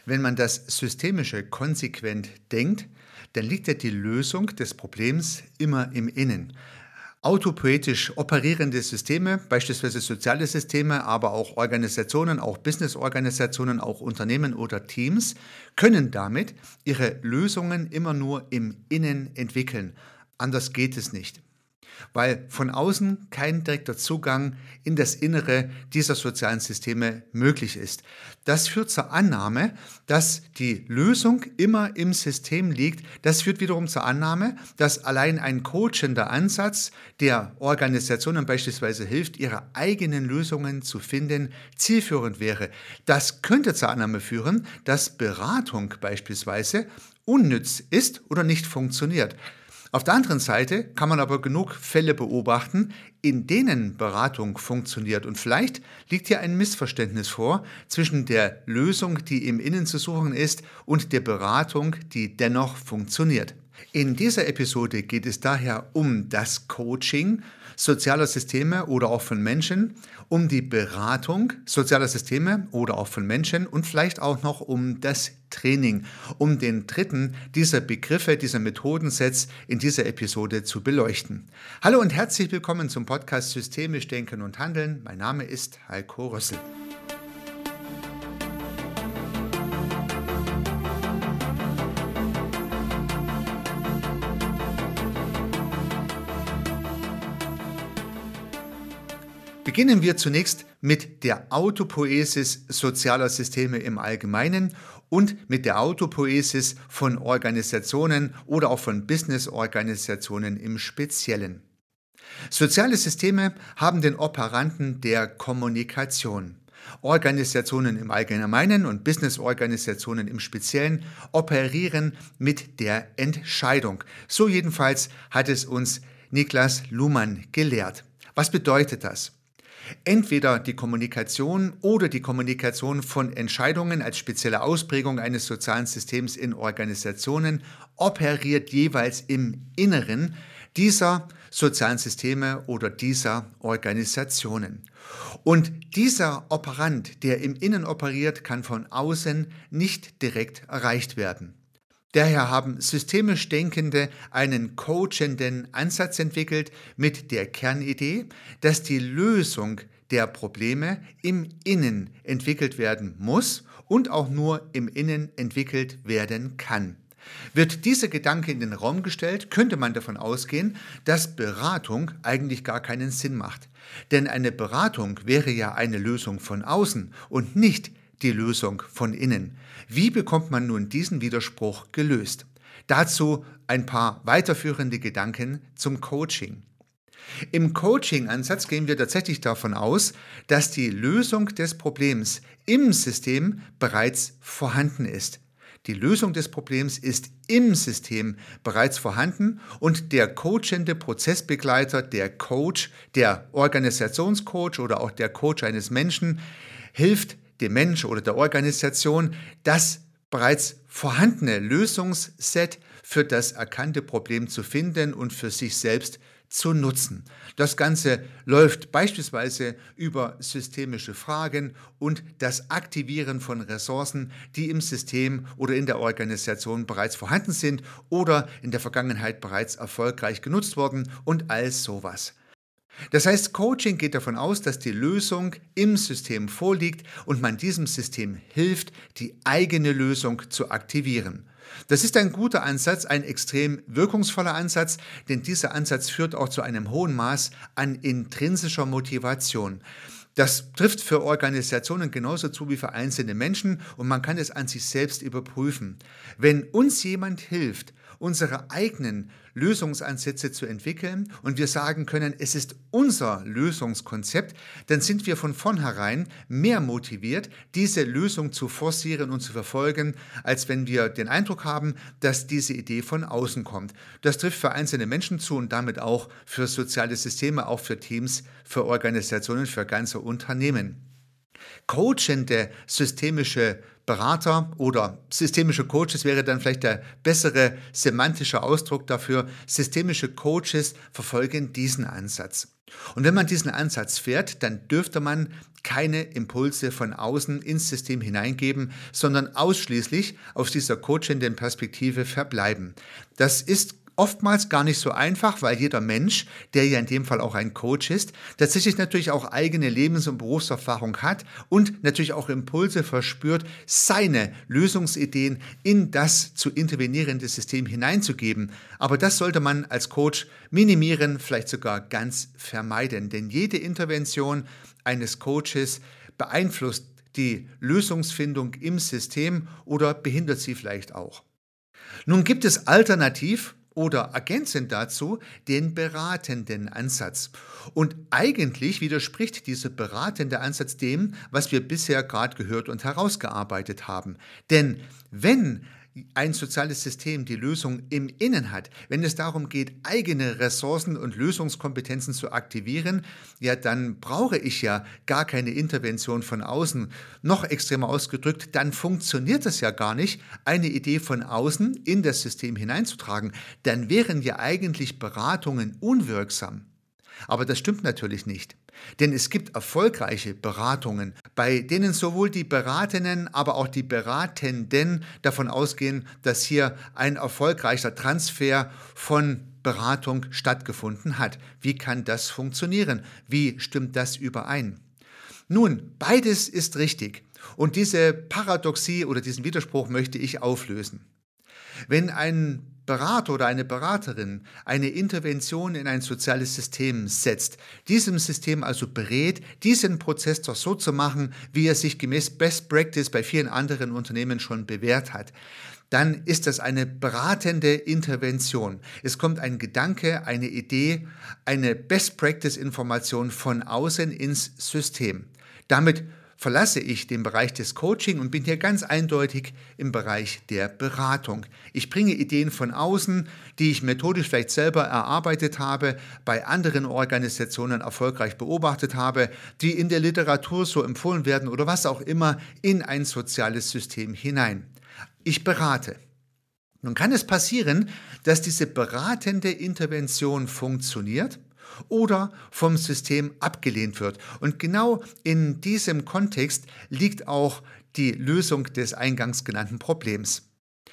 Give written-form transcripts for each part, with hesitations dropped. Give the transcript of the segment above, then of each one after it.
Wenn man das Systemische konsequent denkt, dann liegt ja die Lösung des Problems immer im Innen. Autopoetisch operierende Systeme, beispielsweise soziale Systeme, aber auch Organisationen, auch Businessorganisationen, auch Unternehmen oder Teams, können damit ihre Lösungen immer nur im Innen entwickeln. Anders geht es nicht, weil von außen kein direkter Zugang in das Innere dieser sozialen Systeme möglich ist. Das führt zur Annahme, dass die Lösung immer im System liegt. Das führt wiederum zur Annahme, dass allein ein coachender Ansatz, der Organisationen beispielsweise hilft, ihre eigenen Lösungen zu finden, zielführend wäre. Das könnte zur Annahme führen, dass Beratung beispielsweise unnütz ist oder nicht funktioniert. Auf der anderen Seite kann man aber genug Fälle beobachten, in denen Beratung funktioniert. Und vielleicht liegt hier ein Missverständnis vor zwischen der Lösung, die im Innen zu suchen ist, und der Beratung, die dennoch funktioniert. In dieser Episode geht es daher um das Coaching sozialer Systeme oder auch von Menschen, um die Beratung sozialer Systeme oder auch von Menschen und vielleicht auch noch um das Training, um den dritten dieser Begriffe, dieser Methodensets in dieser Episode zu beleuchten. Hallo und herzlich willkommen zum Podcast Systemisch Denken und Handeln. Mein Name ist Heiko Rössel. Beginnen wir zunächst mit der Autopoiesis sozialer Systeme im Allgemeinen und mit der Autopoiesis von Organisationen oder auch von Businessorganisationen im Speziellen. Soziale Systeme haben den Operanten der Kommunikation. Organisationen im Allgemeinen und Businessorganisationen im Speziellen operieren mit der Entscheidung. So jedenfalls hat es uns Niklas Luhmann gelehrt. Was bedeutet das? Entweder die Kommunikation oder die Kommunikation von Entscheidungen als spezielle Ausprägung eines sozialen Systems in Organisationen operiert jeweils im Inneren dieser sozialen Systeme oder dieser Organisationen. Und dieser Operant, der im Innen operiert, kann von außen nicht direkt erreicht werden. Daher haben systemisch Denkende einen coachenden Ansatz entwickelt mit der Kernidee, dass die Lösung der Probleme im Innen entwickelt werden muss und auch nur im Innen entwickelt werden kann. Wird dieser Gedanke in den Raum gestellt, könnte man davon ausgehen, dass Beratung eigentlich gar keinen Sinn macht. Denn eine Beratung wäre ja eine Lösung von außen und nicht die Lösung von innen. Wie bekommt man nun diesen Widerspruch gelöst? Dazu ein paar weiterführende Gedanken zum Coaching. Im Coaching-Ansatz gehen wir tatsächlich davon aus, dass die Lösung des Problems im System bereits vorhanden ist. Die Lösung des Problems ist im System bereits vorhanden und der coachende Prozessbegleiter, der Coach, der Organisationscoach oder auch der Coach eines Menschen hilft dem Mensch oder der Organisation, das bereits vorhandene Lösungsset für das erkannte Problem zu finden und für sich selbst zu nutzen. Das Ganze läuft beispielsweise über systemische Fragen und das Aktivieren von Ressourcen, die im System oder in der Organisation bereits vorhanden sind oder in der Vergangenheit bereits erfolgreich genutzt wurden und all sowas. Das heißt, Coaching geht davon aus, dass die Lösung im System vorliegt und man diesem System hilft, die eigene Lösung zu aktivieren. Das ist ein guter Ansatz, ein extrem wirkungsvoller Ansatz, denn dieser Ansatz führt auch zu einem hohen Maß an intrinsischer Motivation. Das trifft für Organisationen genauso zu wie für einzelne Menschen und man kann es an sich selbst überprüfen. Wenn uns jemand hilft, unsere eigenen Lösungsansätze zu entwickeln und wir sagen können, es ist unser Lösungskonzept, dann sind wir von vornherein mehr motiviert, diese Lösung zu forcieren und zu verfolgen, als wenn wir den Eindruck haben, dass diese Idee von außen kommt. Das trifft für einzelne Menschen zu und damit auch für soziale Systeme, auch für Teams, für Organisationen, für ganze Unternehmen. Coachende systemische Berater oder systemische Coaches wäre dann vielleicht der bessere semantische Ausdruck dafür. Systemische Coaches verfolgen diesen Ansatz. Und wenn man diesen Ansatz fährt, dann dürfte man keine Impulse von außen ins System hineingeben, sondern ausschließlich aus dieser coachenden Perspektive verbleiben. Das ist oftmals gar nicht so einfach, weil jeder Mensch, der ja in dem Fall auch ein Coach ist, tatsächlich natürlich auch eigene Lebens- und Berufserfahrung hat und natürlich auch Impulse verspürt, seine Lösungsideen in das zu intervenierende System hineinzugeben. Aber das sollte man als Coach minimieren, vielleicht sogar ganz vermeiden, denn jede Intervention eines Coaches beeinflusst die Lösungsfindung im System oder behindert sie vielleicht auch. Nun gibt es alternativ oder ergänzend dazu den beratenden Ansatz. Und eigentlich widerspricht dieser beratende Ansatz dem, was wir bisher gerade gehört und herausgearbeitet haben. Denn wenn ein soziales System die Lösung im Innen hat, wenn es darum geht, eigene Ressourcen und Lösungskompetenzen zu aktivieren, ja, dann brauche ich ja gar keine Intervention von außen. Noch extremer ausgedrückt, dann funktioniert es ja gar nicht, eine Idee von außen in das System hineinzutragen. Dann wären ja eigentlich Beratungen unwirksam. Aber das stimmt natürlich nicht, denn es gibt erfolgreiche Beratungen, bei denen sowohl die Beratenden, aber auch die Beratenden davon ausgehen, dass hier ein erfolgreicher Transfer von Beratung stattgefunden hat. Wie kann das funktionieren? Wie stimmt das überein? Nun, beides ist richtig und diese Paradoxie oder diesen Widerspruch möchte ich auflösen. Wenn ein Berater oder eine Beraterin eine Intervention in ein soziales System setzt, diesem System also berät, diesen Prozess doch so zu machen, wie er sich gemäß Best Practice bei vielen anderen Unternehmen schon bewährt hat, dann ist das eine beratende Intervention. Es kommt ein Gedanke, eine Idee, eine Best Practice Information von außen ins System. Damit verlasse ich den Bereich des Coaching und bin hier ganz eindeutig im Bereich der Beratung. Ich bringe Ideen von außen, die ich methodisch vielleicht selber erarbeitet habe, bei anderen Organisationen erfolgreich beobachtet habe, die in der Literatur so empfohlen werden oder was auch immer, in ein soziales System hinein. Ich berate. Nun kann es passieren, dass diese beratende Intervention funktioniert oder vom System abgelehnt wird. Und genau in diesem Kontext liegt auch die Lösung des eingangs genannten Problems.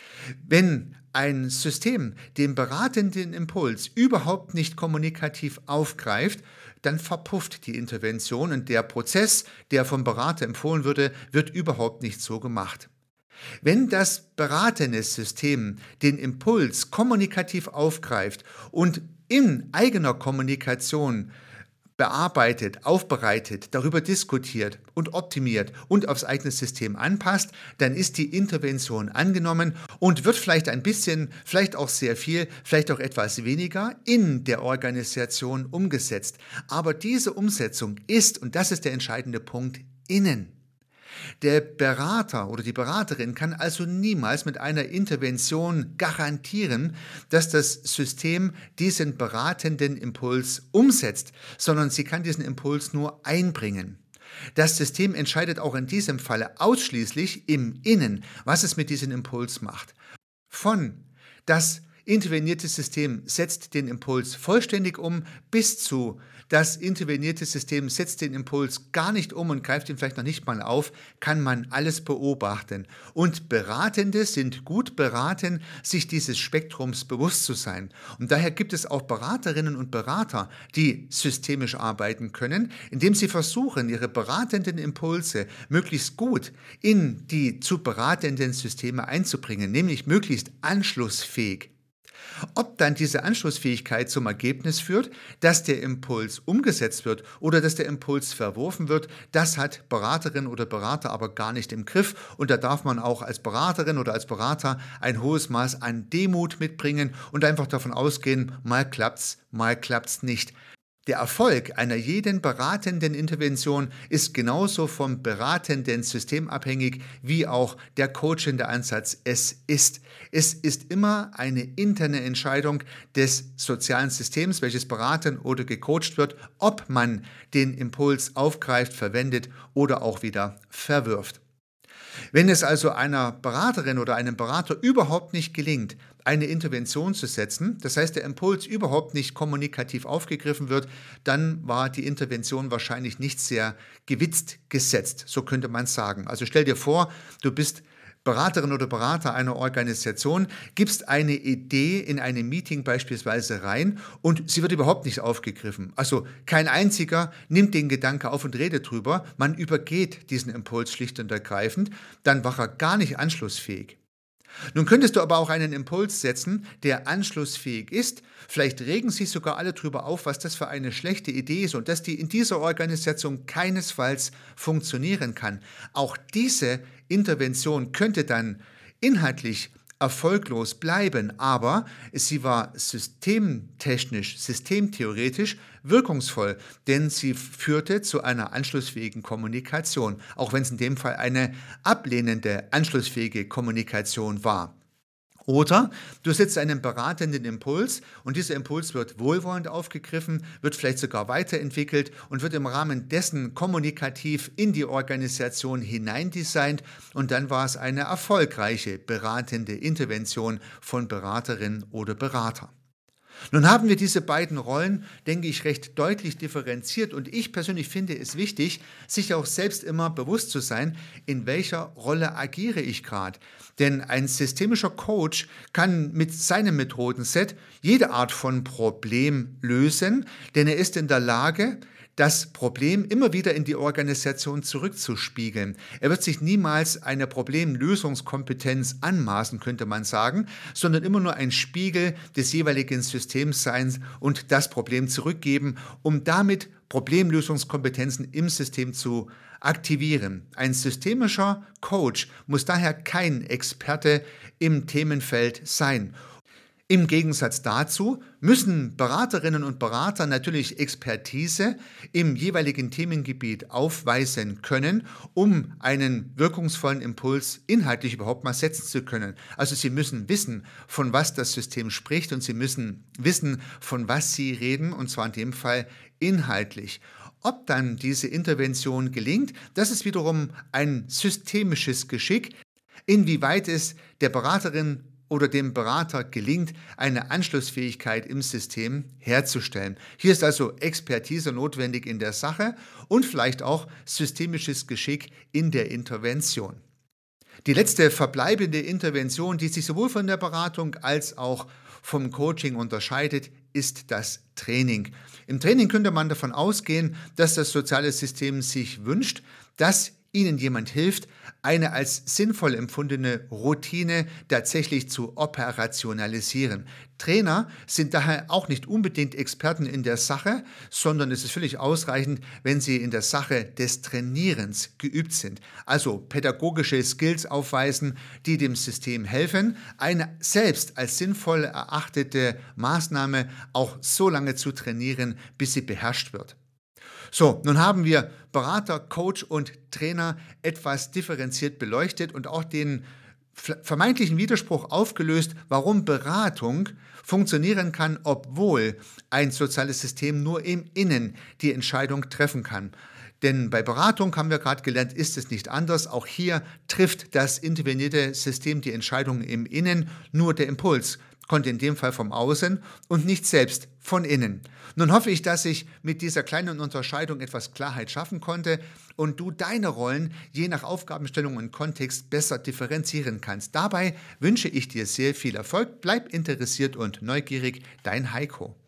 Wenn ein System den beratenden Impuls überhaupt nicht kommunikativ aufgreift, dann verpufft die Intervention und der Prozess, der vom Berater empfohlen würde, wird überhaupt nicht so gemacht. Wenn das beratende System den Impuls kommunikativ aufgreift und in eigener Kommunikation bearbeitet, aufbereitet, darüber diskutiert und optimiert und aufs eigene System anpasst, dann ist die Intervention angenommen und wird vielleicht ein bisschen, vielleicht auch sehr viel, vielleicht auch etwas weniger in der Organisation umgesetzt. Aber diese Umsetzung ist, und das ist der entscheidende Punkt, innen. Der Berater oder die Beraterin kann also niemals mit einer Intervention garantieren, dass das System diesen beratenden Impuls umsetzt, sondern sie kann diesen Impuls nur einbringen. Das System entscheidet auch in diesem Falle ausschließlich im Innen, was es mit diesem Impuls macht. Von das intervenierte System setzt den Impuls vollständig um bis zu das intervenierte System setzt den Impuls gar nicht um und greift ihn vielleicht noch nicht mal auf, kann man alles beobachten. Und Beratende sind gut beraten, sich dieses Spektrums bewusst zu sein. Und daher gibt es auch Beraterinnen und Berater, die systemisch arbeiten können, indem sie versuchen, ihre beratenden Impulse möglichst gut in die zu beratenden Systeme einzubringen, nämlich möglichst anschlussfähig. Ob dann diese Anschlussfähigkeit zum Ergebnis führt, dass der Impuls umgesetzt wird oder dass der Impuls verworfen wird, das hat Beraterin oder Berater aber gar nicht im Griff und da darf man auch als Beraterin oder als Berater ein hohes Maß an Demut mitbringen und einfach davon ausgehen, mal klappt's nicht. Der Erfolg einer jeden beratenden Intervention ist genauso vom beratenden System abhängig, wie auch der coachende Ansatz es ist. Es ist immer eine interne Entscheidung des sozialen Systems, welches beraten oder gecoacht wird, ob man den Impuls aufgreift, verwendet oder auch wieder verwirft. Wenn es also einer Beraterin oder einem Berater überhaupt nicht gelingt, eine Intervention zu setzen, das heißt der Impuls überhaupt nicht kommunikativ aufgegriffen wird, dann war die Intervention wahrscheinlich nicht sehr gewitzt gesetzt, so könnte man sagen. Also stell dir vor, du bist Beraterin oder Berater einer Organisation, gibst eine Idee in einem Meeting beispielsweise rein und sie wird überhaupt nicht aufgegriffen. Also kein einziger nimmt den Gedanke auf und redet drüber, man übergeht diesen Impuls schlicht und ergreifend, dann war er gar nicht anschlussfähig. Nun könntest du aber auch einen Impuls setzen, der anschlussfähig ist. Vielleicht regen sich sogar alle drüber auf, was das für eine schlechte Idee ist und dass die in dieser Organisation keinesfalls funktionieren kann. Auch diese Intervention könnte dann inhaltlich erfolglos bleiben, aber sie war systemtechnisch, systemtheoretisch wirkungsvoll, denn sie führte zu einer anschlussfähigen Kommunikation, auch wenn es in dem Fall eine ablehnende, anschlussfähige Kommunikation war. Oder du setzt einen beratenden Impuls und dieser Impuls wird wohlwollend aufgegriffen, wird vielleicht sogar weiterentwickelt und wird im Rahmen dessen kommunikativ in die Organisation hineindesignt und dann war es eine erfolgreiche beratende Intervention von Beraterin oder Berater. Nun haben wir diese beiden Rollen, denke ich, recht deutlich differenziert und ich persönlich finde es wichtig, sich auch selbst immer bewusst zu sein, in welcher Rolle agiere ich gerade. Denn ein systemischer Coach kann mit seinem Methodenset jede Art von Problem lösen, denn er ist in der Lage, das Problem immer wieder in die Organisation zurückzuspiegeln. Er wird sich niemals eine Problemlösungskompetenz anmaßen, könnte man sagen, sondern immer nur ein Spiegel des jeweiligen Systems sein und das Problem zurückgeben, um damit Problemlösungskompetenzen im System zu aktivieren. Ein systemischer Coach muss daher kein Experte im Themenfeld sein. Im Gegensatz dazu müssen Beraterinnen und Berater natürlich Expertise im jeweiligen Themengebiet aufweisen können, um einen wirkungsvollen Impuls inhaltlich überhaupt mal setzen zu können. Also sie müssen wissen, von was das System spricht und sie müssen wissen, von was sie reden, und zwar in dem Fall inhaltlich. Ob dann diese Intervention gelingt, das ist wiederum ein systemisches Geschick, inwieweit es der Beraterin oder dem Berater gelingt, eine Anschlussfähigkeit im System herzustellen. Hier ist also Expertise notwendig in der Sache und vielleicht auch systemisches Geschick in der Intervention. Die letzte verbleibende Intervention, die sich sowohl von der Beratung als auch vom Coaching unterscheidet, ist das Training. Im Training könnte man davon ausgehen, dass das soziale System sich wünscht, dass Ihnen jemand hilft, eine als sinnvoll empfundene Routine tatsächlich zu operationalisieren. Trainer sind daher auch nicht unbedingt Experten in der Sache, sondern es ist völlig ausreichend, wenn sie in der Sache des Trainierens geübt sind. Also pädagogische Skills aufweisen, die dem System helfen, eine selbst als sinnvoll erachtete Maßnahme auch so lange zu trainieren, bis sie beherrscht wird. So, nun haben wir Berater, Coach und Trainer etwas differenziert beleuchtet und auch den vermeintlichen Widerspruch aufgelöst, warum Beratung funktionieren kann, obwohl ein soziales System nur im Innen die Entscheidung treffen kann. Denn bei Beratung, haben wir gerade gelernt, ist es nicht anders. Auch hier trifft das intervenierte System die Entscheidung im Innen, nur der Impuls kommt in dem Fall vom Außen und nicht selbst von innen. Nun hoffe ich, dass ich mit dieser kleinen Unterscheidung etwas Klarheit schaffen konnte und du deine Rollen je nach Aufgabenstellung und Kontext besser differenzieren kannst. Dabei wünsche ich dir sehr viel Erfolg, bleib interessiert und neugierig, dein Heiko.